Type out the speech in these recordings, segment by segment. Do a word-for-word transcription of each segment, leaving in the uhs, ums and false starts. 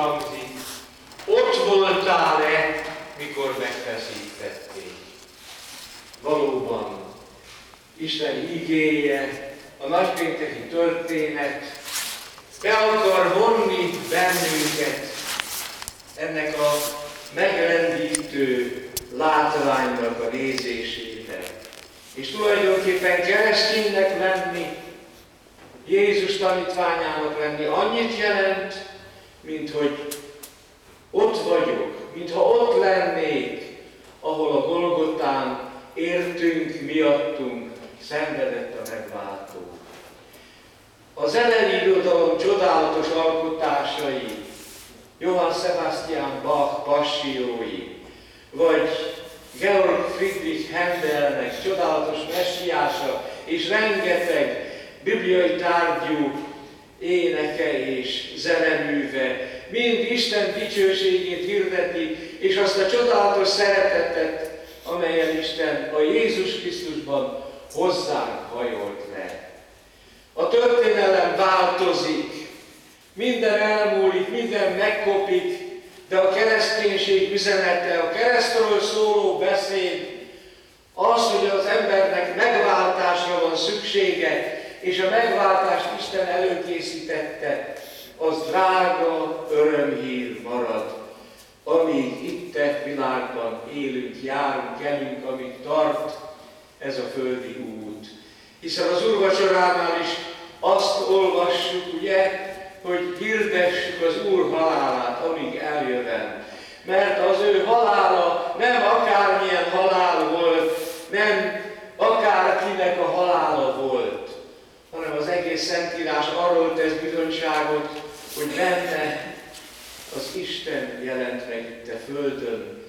hangzik: ott voltál-e, mikor megfeszítették? Valóban, Isten igéje, a nagypénteki történet be akar vonni bennünket ennek a megrendítő látványnak a nézésébe. És tulajdonképpen kereszténynek lenni, Jézus tanítványának lenni annyit jelent, mint hogy ott vagyok, mintha ott lennék, ahol a Golgotán értünk, miattunk szenvedett a megváltó. A zenei irodalom csodálatos alkotásai, Johann Sebastian Bach passiói, vagy Georg Friedrich Handelnek csodálatos messiása és rengeteg bibliai tárgyú éneke és zeneműve, mind Isten dicsőségét hirdeti, és azt a csodálatos szeretetet, amelyen Isten a Jézus Krisztusban hozzánk hajolt le. A történelem változik, minden elmúlik, minden megkopik, de a kereszténység üzenete, a keresztről szóló beszéd, az, hogy az embernek megváltásra van szüksége, és a megváltást Isten előkészítette, az drága örömhír marad, amíg itt a világban élünk, járunk, elünk, amíg tart ez a földi út. Hiszen az úrvacsoránál is azt olvassuk, ugye, hogy hirdessük az Úr halálát, amíg eljöven. Mert az ő halála nem akármilyen halál volt, nem akárkinek a halála volt, hanem az egész Szentírás arról tesz bizonyságot, hogy benne az Isten jelent meg itt a földön.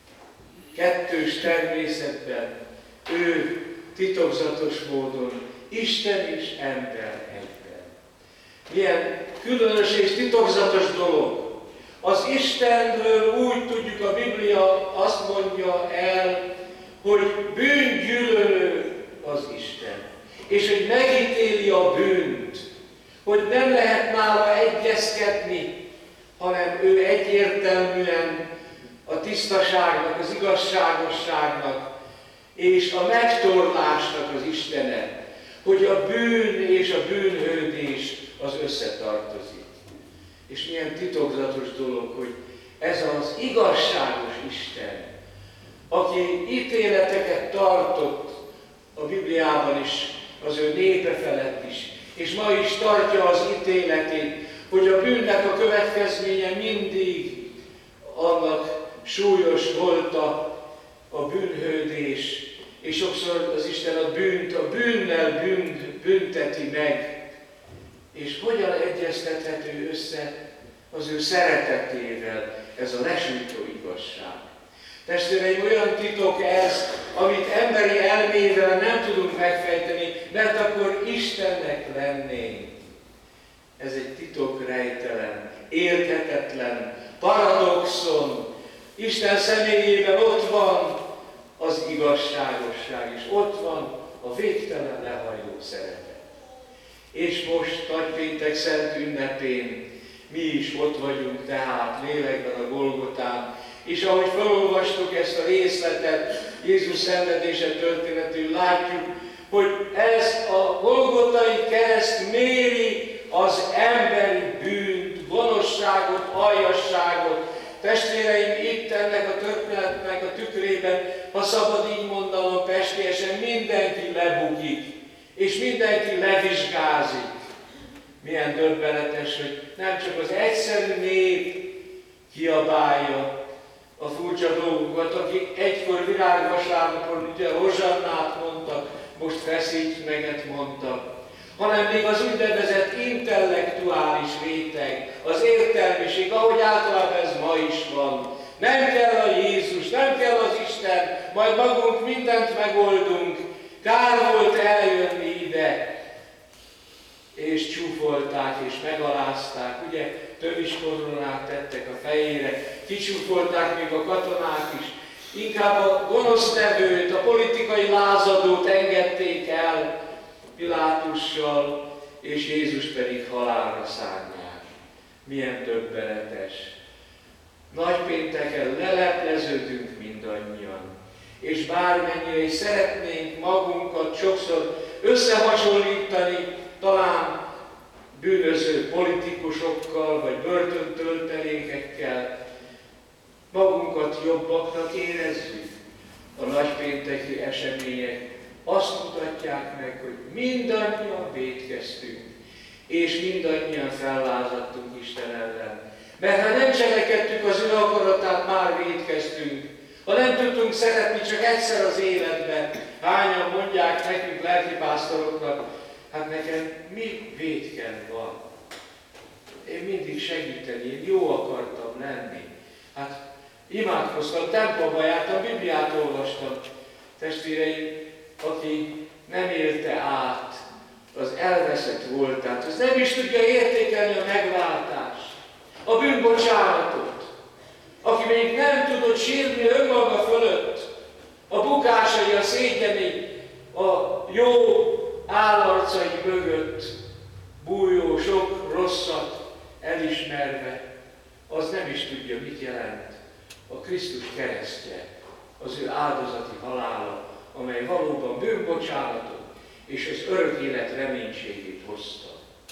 Kettős természetben, ő titokzatos módon Isten és ember egyben. Milyen különös és titokzatos dolog. Az Istenről úgy tudjuk, a Biblia azt mondja el, hogy bűngyűlölő az Isten. És hogy megítéli a bűnt, hogy nem lehet nála egyezkedni, hanem ő egyértelműen a tisztaságnak, az igazságosságnak és a megtorlásnak az Istene, hogy a bűn és a bűnhődés az összetartozik. És milyen titokzatos dolog, hogy ez az igazságos Isten, aki ítéleteket tartott a Bibliában is, az ő népe felett is, és ma is tartja az ítéletét, hogy a bűnnek a következménye mindig annak súlyos volt a, a bűnhődés, és sokszor az Isten a bűnt, a bűnnel bűn, bünteti meg, és hogyan egyeztethető össze az ő szeretetével ez a lesújtó igazság. Testvéreim, olyan titok ez, amit emberi elmével nem tudunk megfejteni, mert akkor Istennek lennénk. Ez egy titok rejtelen, érthetetlen, paradoxon. Isten személyében ott van az igazságosság, és ott van a végtelen lehajló szeretet. És most nagypéntek szent ünnepén mi is ott vagyunk tehát lélekben a Golgotán, és ahogy felolvastuk ezt a részletet, Jézus szenvedése történetül, látjuk, hogy ez a Golgotai kereszt méri az emberi bűnt, gonoszságot, aljasságot. Testvéreim, itt ennek a történetnek a tükrében, ha szabad így mondanom pestélyesen, mindenki lebukik, és mindenki levizsgázik. Milyen döbbenetes, hogy nem csak az egyszerű nép kiabálja a furcsa dolgokat, akik egykor virágvasárnapon ugye hozsannát mondtak, most feszíts meget mondtak, hanem még az úgynevezett intellektuális réteg, az értelmiség, ahogy általában ez ma is van. Nem kell a Jézus, nem kell az Isten, majd magunk mindent megoldunk. Kár volt eljönni ide. És csúfolták, és megalázták, ugye tövis koronát tettek a fejére, kicsúfolták még a katonák is. Inkább a gonosz nevőt, a politikai lázadót engedték el Pilátussal, és Jézus pedig halálra szánják. Milyen döbbenetes. Nagypénteken lelepleződünk mindannyian, és bármennyire is szeretnénk magunkat sokszor összehasonlítani, talán bűnöző politikusokkal, vagy börtöntöltelékekkel, magunkat jobbaknak érezzük. A nagypénteki események azt mutatják meg, hogy mindannyian vétkeztünk, és mindannyian fellázadtunk Isten ellen. Mert ha nem cselekedtük az ő akaratát, már vétkeztünk. Ha nem tudtunk szeretni csak egyszer az életben, hányan mondják nekünk lelkipásztoroknak, hát nekem mi vétken van? Én mindig segíteni, én jó akartam lenni. Hát imádkoztam, templomba jártam, Bibliát olvastam. Testvéreim, aki nem élte át az elveszett voltát, az nem is tudja értékelni a megváltást, a bűnbocsánatot, aki még nem tudott sírni önmaga fölött, a bukásai, a szégyeni, a jó állarcai mögött bújó sok rosszat elismerve, az nem is tudja, mit jelent a Krisztus keresztje, az ő áldozati halála, amely valóban bűnbocsánatot és az örök élet reménységét hozta.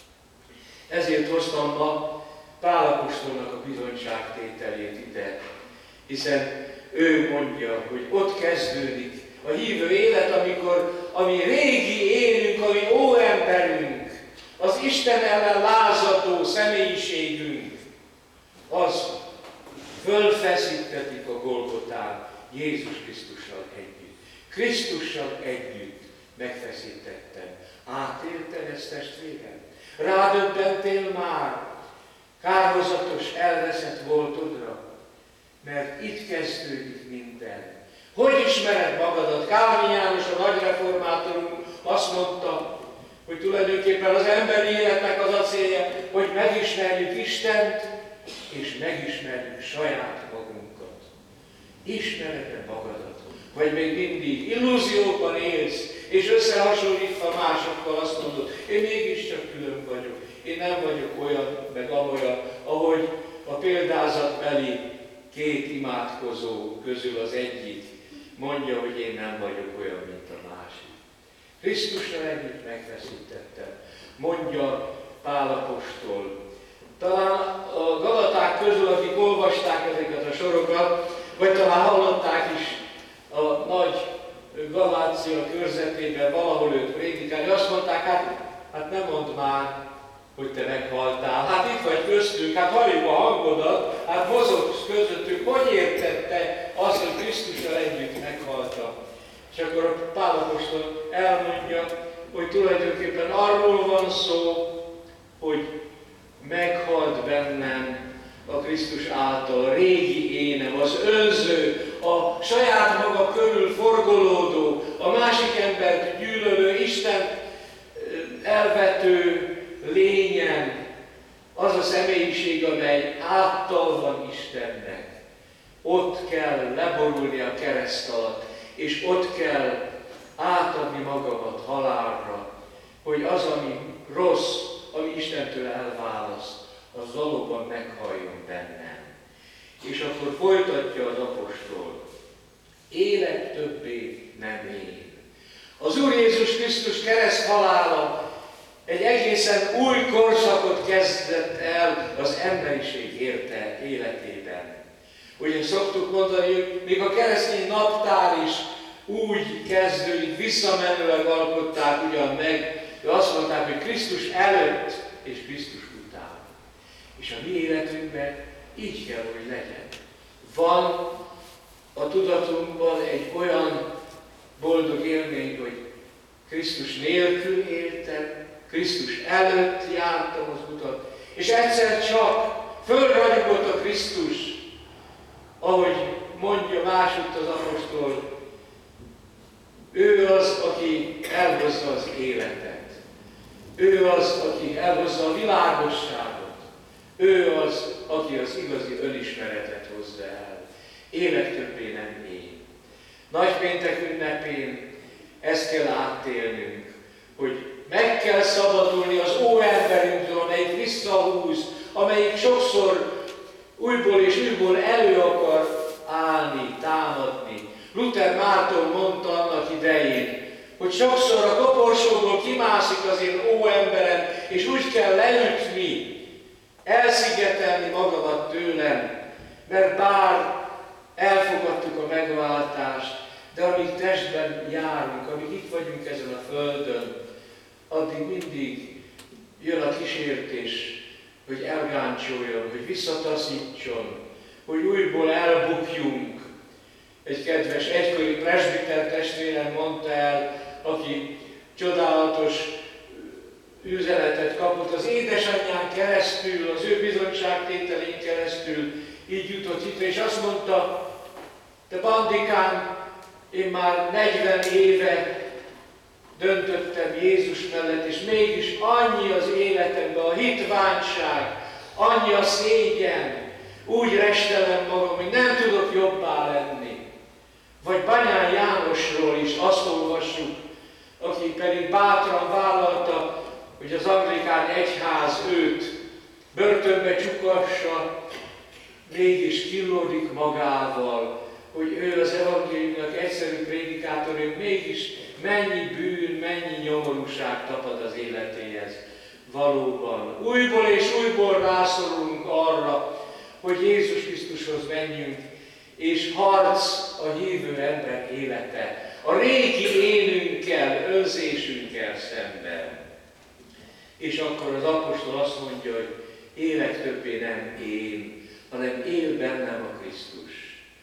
Ezért hoztam ma Pál apostolnak a bizonyságtételét ide, hiszen ő mondja, hogy ott kezdődik a hívő élet, amikor, ami régi élünk, ami óemberünk, az Isten ellen lázadó személyiségünk, az fölfeszítetik a Golgotán Jézus Krisztussal együtt. Krisztussal együtt megfeszítettem. Átélted ezt, testvérem? Rádöbbentél már kárhozatos, elveszett voltodra? Mert itt kezdődik minden. Hogy ismered magadat? Kálvin János, a nagy reformátorunk azt mondta, hogy tulajdonképpen az emberi életnek az a célja, hogy megismerjük Istent, és megismerjük saját magunkat. Ismered-e magadat? Vagy még mindig illúzióban élsz, és összehasonlítva másokkal azt mondod, én mégiscsak külön vagyok, én nem vagyok olyan, meg amolyan, ahogy a példázatbeli két imádkozó közül az egyik mondja, hogy én nem vagyok olyan, mint a másik. Krisztussal együtt megfeszítettem, mondja Pál apostol. Talán a galaták közül, akik olvasták ezeket a sorokat, vagy talán hallották is a nagy Galácia körzetében valahol őt prédikálni, azt mondták, hát, hát nem mondd már, hogy te meghaltál. Hát itt vagy köztünk, hát halljuk a hangodat, hát mozogsz közöttünk, hogy érted te azt, hogy Krisztussal együtt meghaltam? És akkor a Pál apostol elmondja, hogy tulajdonképpen arról van szó, hogy meghalt bennem a Krisztus által a régi énem, az önző, a saját maga körül forgolódó, a másik embert gyűlölő, Isten elvető lényem, az a személyiség, amely áttal van Istennek. Ott kell leborulni a kereszt alatt, és ott kell átadni magamat halálra, hogy az, ami rossz, ami Istentől elválaszt, az valóban meghalljon bennem. És akkor folytatja az apostol. Élek többé nem én. Az Úr Jézus Krisztus kereszt halála egy egészen új korszakot kezdett el az emberiség érte életében. Ugye szoktuk mondani, hogy még a keresztény naptár is úgy kezdődik, visszamenőleg alkották ugyan meg, de azt mondták, hogy Krisztus előtt és Krisztus után. És a mi életünkben így kell, hogy legyen. Van a tudatunkban egy olyan boldog élmény, hogy Krisztus nélkül éltem, Krisztus előtt jártam az utat, és egyszer csak fölragyogott a Krisztus, ahogy mondja másutt az apostol, ő az, aki elhozza az életet. Ő az, aki elhozza a világosságot. Ő az, aki az igazi önismeretet hozza el. Élek többé nem én. Nagypéntek ünnepén ezt kell átélnünk, hogy meg kell szabadulni az óemberünktől, amelyik visszahúz, amelyik sok újból és újból elő akar állni, támadni. Luther Márton mondta annak idején, hogy sokszor a koporsóból kimászik az én ó emberem, és úgy kell leütni, elszigetelni magamat tőlem, mert bár elfogadtuk a megváltást, de amíg testben járunk, amíg itt vagyunk ezen a földön, addig mindig jön a kísértés, hogy elgáncsoljon, hogy visszataszítson, hogy újból elbukjunk. Egy kedves egykori presbiter testvérem mondta el, aki csodálatos üzenetet kapott az édesanyján keresztül, az ő bizonyságtételén keresztül, így jutott itt, és azt mondta, te Bandikám, én már negyven éve döntöttem Jézus mellett, és mégis annyi az életemben a hitványság, annyi a szégyen, úgy restelem magam, hogy nem tudok jobbá lenni. Vagy Banyán Jánosról is azt olvassuk, aki pedig bátran vállalta, hogy az anglikán egyház őt börtönbe csukassa, mégis killódik magával, hogy ő az evangéliumnak egyszerű prédikátor, ő mégis mennyi bűn, mennyi nyomorúság tapad az életéhez. Valóban újból és újból rászorulunk arra, hogy Jézus Krisztushoz menjünk, és harc a hívő ember élete, a régi énünkkel, önzésünkkel szemben. És akkor az apostol azt mondja, hogy élek többé nem én, hanem él bennem a Krisztus.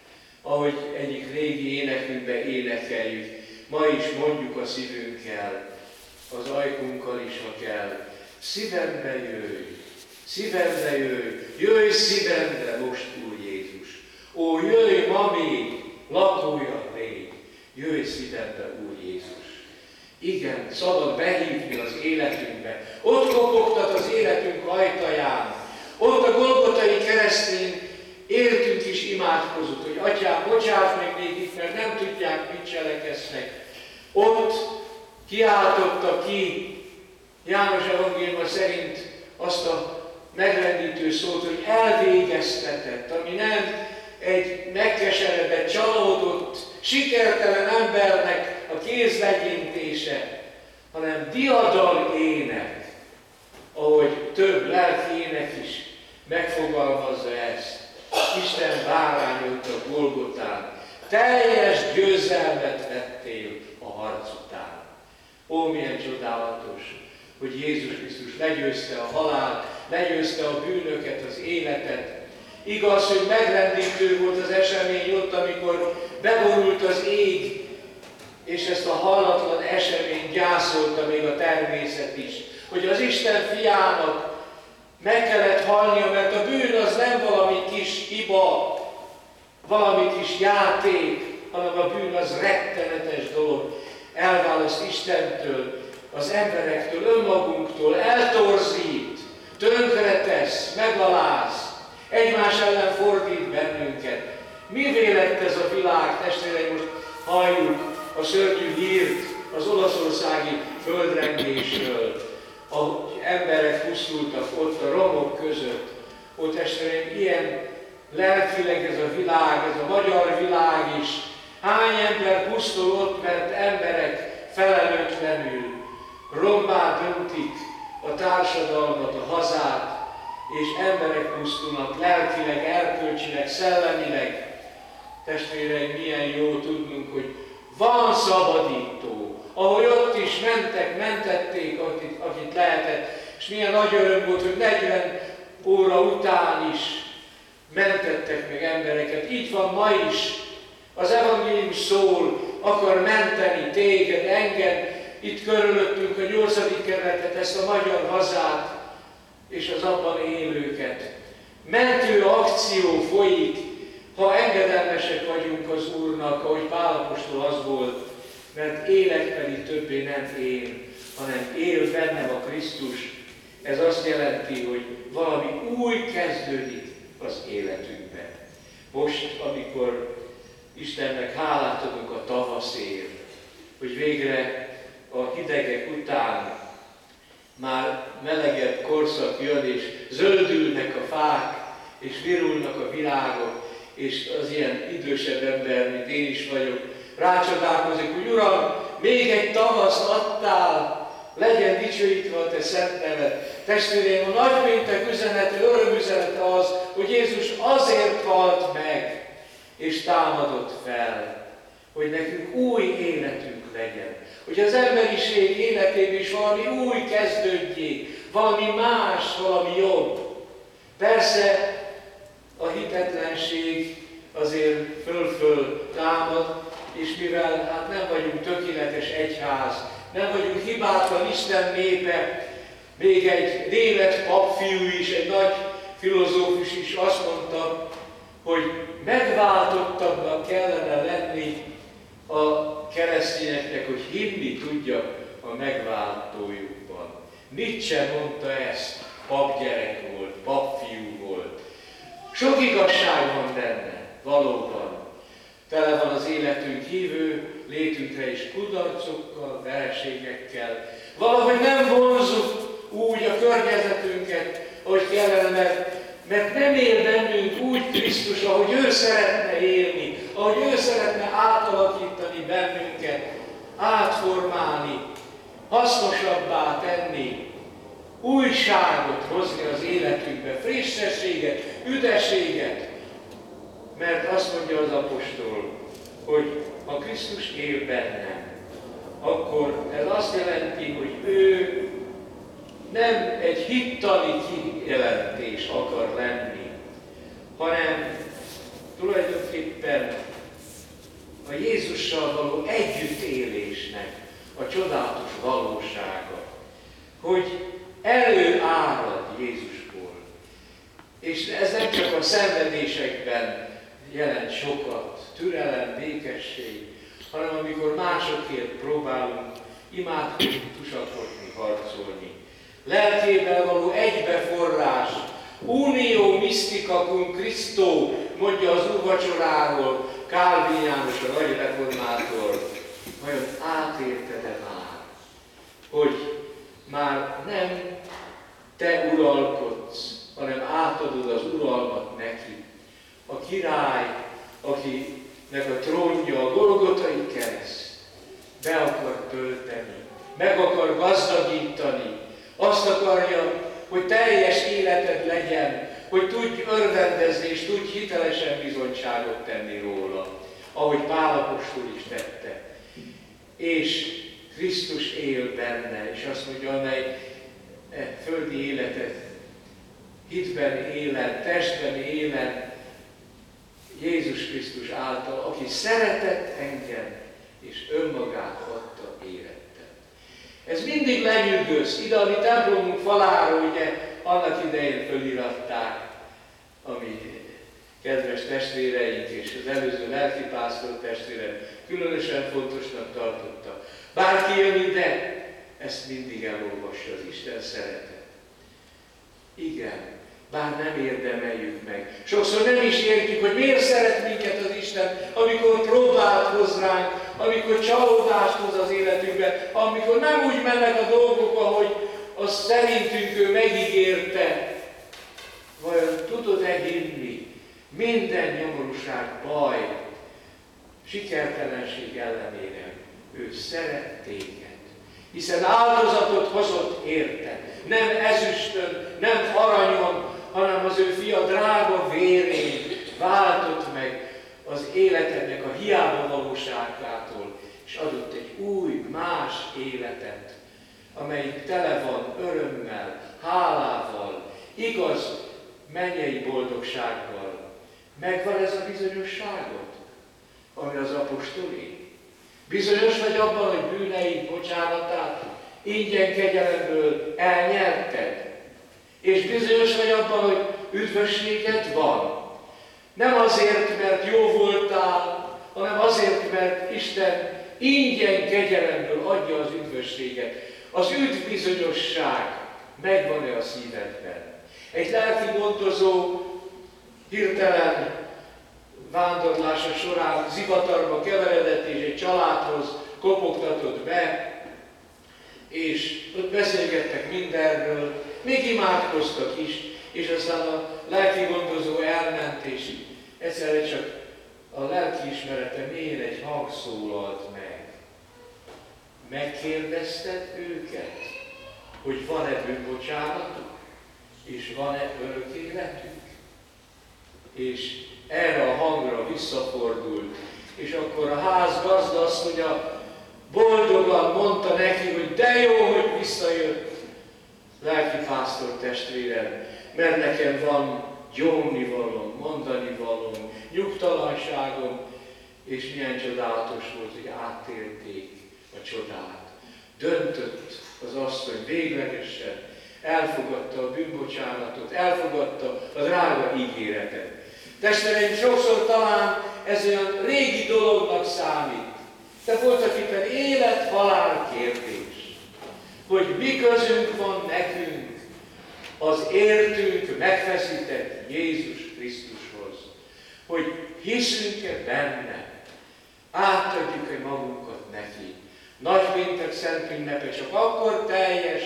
Ahogy egyik régi énekünkben énekeljük, ma is mondjuk a szívünkkel, az ajkunkkal is, ha kell, szívembe jöjj, szívembe jöjj, jöjj szívembe most, Úr Jézus. Ó, jöjj ma még, lakója légy, jöjj szívembe, Úr Jézus. Igen, szabad behívni az életünkbe. Ott kopogtat az életünk ajtaján. Ott a Golgotai keresztén éltünk is imádkozott, hogy Atyám, bocsáss meg nékik, mert nem tudják, mit cselekednek. Ott kiáltotta ki János evangéliuma szerint azt a megrendítő szót, hogy elvégeztetett, ami nem egy megkeseredett, csalódott, sikertelen embernek a kézlegyintése, hanem diadal ének, ahogy több lelki ének is megfogalmazza ezt. Isten bárányott a Golgotán, teljes győzelmet vettél a harc után. Ó, milyen csodálatos, hogy Jézus Krisztus legyőzte a halált, legyőzte a bűnöket, az életet. Igaz, hogy megrendítő volt az esemény ott, amikor beborult az ég, és ezt a hallatlan eseményt gyászolta még a természet is, hogy az Isten fiának meg kellett halnia, mert a bűn az nem valami kis hiba, valami kis játék, hanem a bűn az rettenetes dolog. Elválaszt Istentől, az emberektől, önmagunktól, eltorzít, tönkretesz, megaláz, egymás ellen fordít bennünket. Mivé lett ez a világ, testvéreim, most halljuk a szörnyű hírt az olaszországi földrengésről, ahogy emberek pusztultak ott a romok között. Ott testvéreim, ilyen lelkileg ez a világ, ez a magyar világ is. Hány ember pusztul ott, mert emberek felelőtlenül rommá döntik a társadalmat, a hazát, és emberek pusztulnak lelkileg, erkölcsileg, szellemileg. Testvéreim, milyen jó tudnunk, hogy van szabadító, ahogy ott is mentek, mentették, akit, akit lehetett, és milyen nagy öröm volt, hogy negyven óra után is mentettek meg embereket. Így van ma is. Az evangélium szól, akar menteni téged, engem, itt körülöttünk a nyolcadik kerületet, ezt a magyar hazát, és az abban élőket. Mentő akció folyik, ha engedelmesek vagyunk az Úrnak, ahogy Pál apostol az volt, mert élek pedig többé nem én, hanem él bennem a Krisztus. Ez azt jelenti, hogy valami új kezdődik az életünkben. Most, amikor Istennek hálát adunk a tavaszért, hogy végre a hidegek után már melegebb korszak jön, és zöldülnek a fák, és virulnak a virágok, és az ilyen idősebb ember, mint én is vagyok, rácsodálkozik, hogy Uram, még egy tavaszt adtál, legyen dicsőítve a te szent neved. Testvéreim, a nagypéntek üzenete, örömüzenete az, hogy Jézus azért halt meg, és támadott fel, hogy nekünk új életünk legyen. Hogy az emberiség életében is valami új kezdődjék, valami más, valami jobb. Persze a hitetlenség azért föl-föl támad, és mivel hát nem vagyunk tökéletes egyház, nem vagyunk hibátlan Isten népe, még egy német papfiú is, egy nagy filozófus is azt mondta, hogy megváltottabbnak kellene lenni a keresztényeknek, hogy hinni tudjak a megváltójukban. Nietzsche mondta ezt, papgyerek volt, papfiú volt. Sok igazság van benne, valóban. Tele van az életünk hívő létünkre is kudarcokkal, vereségekkel. Valahogy nem vonzuk úgy a környezetünket, ahogy kellene, mert, mert nem él bennünk úgy Krisztus, ahogy ő szeretne élni, ahogy ő szeretne átalakítani bennünket, átformálni, hasznosabbá tenni, újságot hozni az életünkbe, frissességet, üdességet. Mert azt mondja az apostol, hogy ha Krisztus él bennem, akkor ez azt jelenti, hogy ő nem egy hittani kijelentés akar lenni, hanem tulajdonképpen a Jézussal való együttélésnek a csodálatos valósága, hogy előárad Jézusból. És ez nem csak a szenvedésekben jelent sokat, türelem, békesség, hanem amikor másokért próbálunk imádkozni, tusakodni, harcolni. Lelkével való egybeforrás, unió mystica cum Christo, mondja az úrvacsoráról Calvin János, a nagy reformátor. Vajon átérted-e már, hogy már nem te uralkodsz, hanem átadod az uralmat neki. A király, akinek a trónja a Golgotai kereszt, be akar tölteni, meg akar gazdagítani, azt akarja, hogy teljes életed legyen, hogy tudj örvendezni és tudj hitelesen bizonyságot tenni róla, ahogy Pál apostol is tette. És Krisztus él benne, és azt mondja, amely e földi életet hitben élen, testben élen, Jézus Krisztus által, aki szeretett engem, és önmagát adta érettem. Ez mindig lenyűgöz. Ide a mi templomunk falára, ugye, annak idején föliratták, ami kedves testvéreink és az előző lelkipásztor testvérem különösen fontosnak tartotta. Bárki jön ide, ezt mindig elolvassa, az Isten szeretet. Igen, bár nem érdemeljük meg. Sokszor nem is értjük, hogy miért szeret minket az Isten, amikor próbát hoz ránk, amikor csalódást hoz az életünkbe, amikor nem úgy mennek a dolgok, ahogy azt szerintünk ő megígérte. Vajon tudod-e hinni? Minden nyomorúság, baj, sikertelenség ellenére ő szeret téged. Hiszen áldozatot hozott érte. Nem ezüstön, nem aranyon, hanem az ő fia drága vérén váltott meg az életednek a hiába valóságától, és adott egy új, más életet, amelyik tele van örömmel, hálával, igaz mennyei boldogsággal. Megvan ez a bizonyosságot, ami az apostolé. Bizonyos vagy abban, hogy bűneid bocsánatát ingyen kegyelemből elnyerted. És bizonyos vagy abban, hogy üdvösséged van. Nem azért, mert jó voltál, hanem azért, mert Isten ingyen kegyelemből adja az üdvösséget. Az üdvbizonyosság megvan-e a szívedben? Egy lelki gondozó hirtelen vándorlása során zivatarba keveredett, és egy családhoz kopogtatott be, és ott beszélgettek mindenről, még imádkoztak is, és aztán a lelki gondozó elment, és egyszerre csak a lelkiismerete mélyén egy hang szólalt meg. Megkérdezted őket, hogy van-e bűnbocsánatuk, és van-e örök életük? És erre a hangra visszafordult, és akkor a ház gazda azt mondja, boldogan mondta neki, hogy de jó, hogy visszajött, lelkipásztor testvérem, mert nekem van gyónnivalóm, mondanivalóm, nyugtalanságom, és milyen csodálatos volt, hogy átélték a csodát. Döntött az asszony véglegesen, elfogadta a bűnbocsánatot, elfogadta a drága ígéretet. Testvéreim, sokszor talán ez olyan régi dolognak számít, de voltak éppen élet-halál kérdés, hogy mi közünk van nekünk az értünk megfeszített Jézus Krisztushoz, hogy hiszünk-e benne, átadjuk-e magunkat neki. Nagypéntek szent ünnepe csak akkor teljes,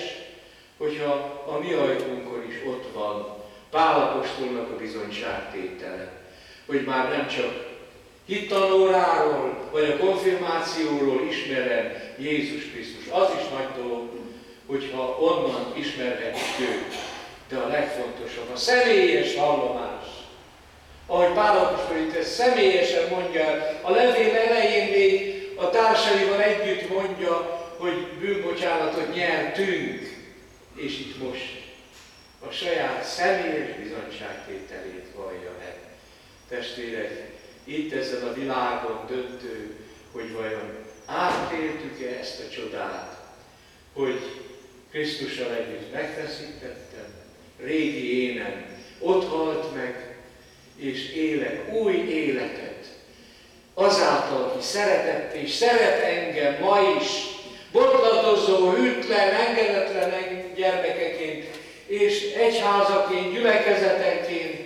hogyha a mi ajkunkon is ott van Pál apostolnak a bizonyságtétele, hogy már nem csak hittanóráról, vagy a konfirmációról ismerem Jézus Krisztus. Az is nagy dolog, hogyha onnan ismerhetjük őt. De a legfontosabb a személyes hallomás. Ahogy Pál apostol itt ezt személyesen mondja, a levél elején még a társaival együtt mondja, hogy bűnbocsánatot nyertünk, és itt most a saját személyes bizonyságtételét vallja meg. Testvérek, itt ezen a világon döntő, hogy vajon átéltük-e ezt a csodát, hogy Krisztussal együtt megfeszítettem, régi énem ott halt meg, és élek új életet. Azáltal, aki szeretett és szeret engem ma is, botladozó, hűtlen, engedetlen gyermekeként, és egyházaként, gyülekezetenként,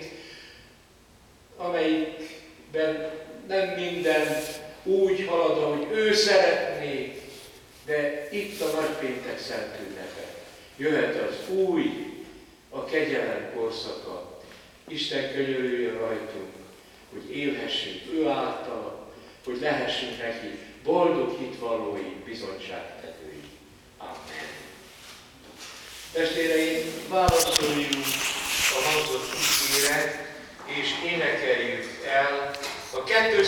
amelyikben nem minden úgy halad, ahogy ő szeretné, de itt a nagypéntek szent ünnepe. Jöhet az új, a kegyelem korszaka. Isten könyörüljön rajtunk, hogy élhessünk ő általa, hogy lehessünk neki boldog hitvallói, bizonyságtevői. Amen. Testvéreim, válaszoljunk a hangzott ígére, és énekeljük el a